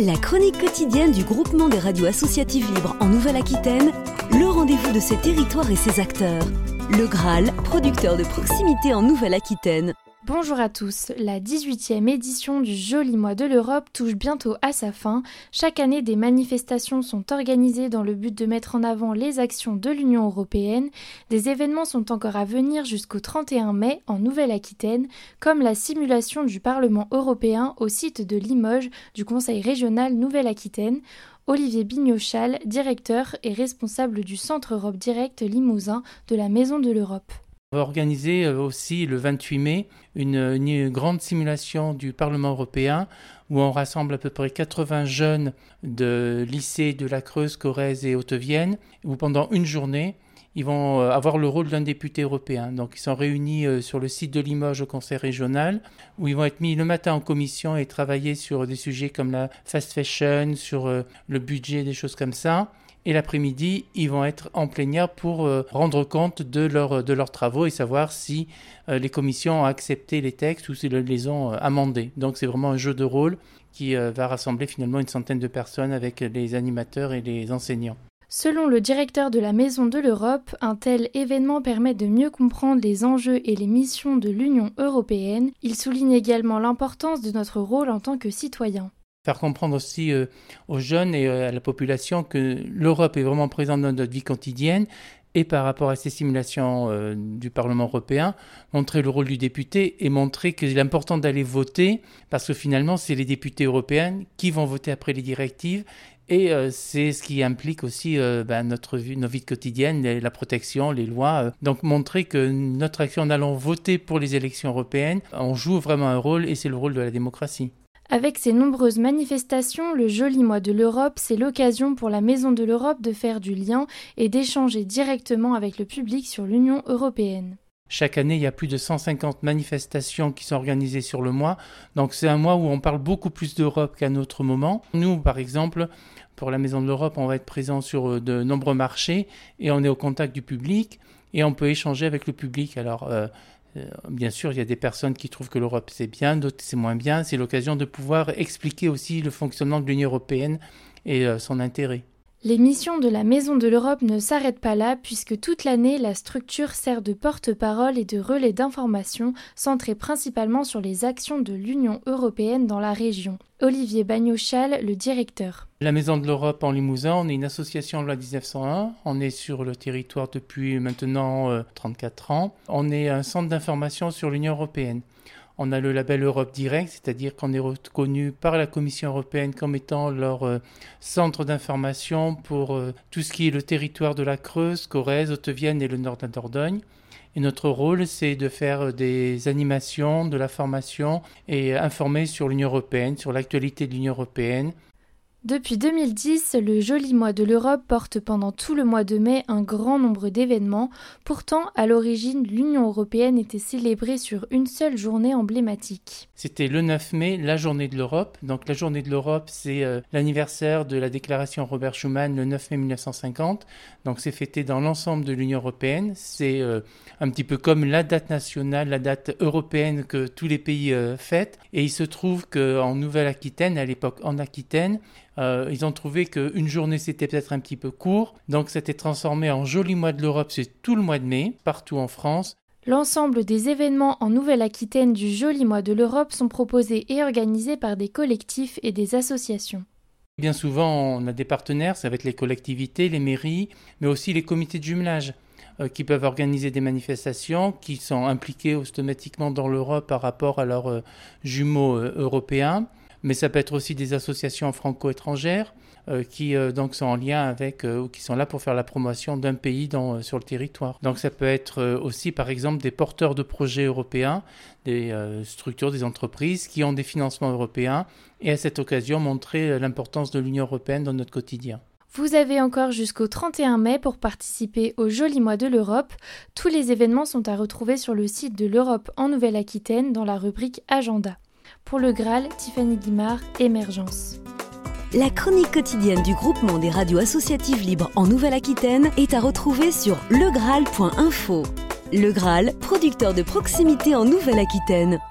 La chronique quotidienne du groupement des radios associatives libres en Nouvelle-Aquitaine, le rendez-vous de ses territoires et ses acteurs. Le Graal, producteur de proximité en Nouvelle-Aquitaine. Bonjour à tous, la 18e édition du Joli Mois de l'Europe touche bientôt à sa fin. Chaque année, des manifestations sont organisées dans le but de mettre en avant les actions de l'Union européenne. Des événements sont encore à venir jusqu'au 31 mai en Nouvelle-Aquitaine, comme la simulation du Parlement européen au site de Limoges du Conseil régional Nouvelle-Aquitaine. Olivier Bignochal, directeur et responsable du Centre Europe Direct Limousin de la Maison de l'Europe. On va organiser aussi le 28 mai une grande simulation du Parlement européen où on rassemble à peu près 80 jeunes de lycées de la Creuse, Corrèze et Haute-Vienne où pendant une journée, ils vont avoir le rôle d'un député européen. Donc ils sont réunis sur le site de Limoges au Conseil régional où ils vont être mis le matin en commission et travailler sur des sujets comme la fast fashion, sur le budget, des choses comme ça. Et l'après-midi, ils vont être en plénière pour rendre compte de leurs travaux et savoir si les commissions ont accepté les textes ou s'ils les ont amendés. Donc c'est vraiment un jeu de rôle qui va rassembler finalement une centaine de personnes avec les animateurs et les enseignants. Selon le directeur de la Maison de l'Europe, un tel événement permet de mieux comprendre les enjeux et les missions de l'Union européenne. Il souligne également l'importance de notre rôle en tant que citoyen. Faire comprendre aussi aux jeunes et à la population que l'Europe est vraiment présente dans notre vie quotidienne et par rapport à ces simulations du Parlement européen, montrer le rôle du député et montrer qu'il est important d'aller voter parce que finalement c'est les députés européens qui vont voter après les directives et c'est ce qui implique aussi nos vies quotidiennes, la protection, les lois. Donc montrer que notre action en allant voter pour les élections européennes, on joue vraiment un rôle et c'est le rôle de la démocratie. Avec ces nombreuses manifestations, le Joli Mois de l'Europe, c'est l'occasion pour la Maison de l'Europe de faire du lien et d'échanger directement avec le public sur l'Union européenne. Chaque année, il y a plus de 150 manifestations qui sont organisées sur le mois. Donc c'est un mois où on parle beaucoup plus d'Europe qu'à un autre moment. Nous, par exemple, pour la Maison de l'Europe, on va être présent sur de nombreux marchés et on est au contact du public et on peut échanger avec le public. Alors, bien sûr, il y a des personnes qui trouvent que l'Europe c'est bien, d'autres c'est moins bien. C'est l'occasion de pouvoir expliquer aussi le fonctionnement de l'Union européenne et son intérêt. Les missions de la Maison de l'Europe ne s'arrêtent pas là puisque toute l'année, la structure sert de porte-parole et de relais d'information centré principalement sur les actions de l'Union européenne dans la région. Olivier Bignochal, le directeur. La Maison de l'Europe en Limousin, on est une association de loi 1901. On est sur le territoire depuis maintenant 34 ans. On est un centre d'information sur l'Union européenne. On a le label Europe Direct, c'est-à-dire qu'on est reconnu par la Commission européenne comme étant leur centre d'information pour tout ce qui est le territoire de la Creuse, Corrèze, Haute-Vienne et le nord de la Dordogne. Et notre rôle, c'est de faire des animations, de la formation et informer sur l'Union européenne, sur l'actualité de l'Union européenne. Depuis 2010, le Joli Mois de l'Europe porte pendant tout le mois de mai un grand nombre d'événements. Pourtant, à l'origine, l'Union européenne était célébrée sur une seule journée emblématique. C'était le 9 mai, la journée de l'Europe. Donc la journée de l'Europe, c'est l'anniversaire de la déclaration Robert Schuman le 9 mai 1950. Donc c'est fêté dans l'ensemble de l'Union européenne. C'est un petit peu comme la date nationale, la date européenne que tous les pays fêtent. Et il se trouve qu'en Nouvelle-Aquitaine, à l'époque en Aquitaine, ils ont trouvé qu'une journée c'était peut-être un petit peu court, donc c'était transformé en Joli Mois de l'Europe, c'est tout le mois de mai, partout en France. L'ensemble des événements en Nouvelle-Aquitaine du Joli Mois de l'Europe sont proposés et organisés par des collectifs et des associations. Bien souvent, on a des partenaires, ça va être les collectivités, les mairies, mais aussi les comités de jumelage qui peuvent organiser des manifestations, qui sont impliqués automatiquement dans l'Europe par rapport à leurs jumeaux européens. Mais ça peut être aussi des associations franco-étrangères qui donc sont en lien avec ou qui sont là pour faire la promotion d'un pays sur le territoire. Donc ça peut être aussi par exemple des porteurs de projets européens, des structures, des entreprises qui ont des financements européens et à cette occasion montrer l'importance de l'Union européenne dans notre quotidien. Vous avez encore jusqu'au 31 mai pour participer au Joli Mois de l'Europe. Tous les événements sont à retrouver sur le site de l'Europe en Nouvelle-Aquitaine dans la rubrique Agenda. Pour le Graal, Tiffany Guimard, Émergence. La chronique quotidienne du groupement des radios associatives libres en Nouvelle-Aquitaine est à retrouver sur legraal.info. Le Graal, producteur de proximité en Nouvelle-Aquitaine.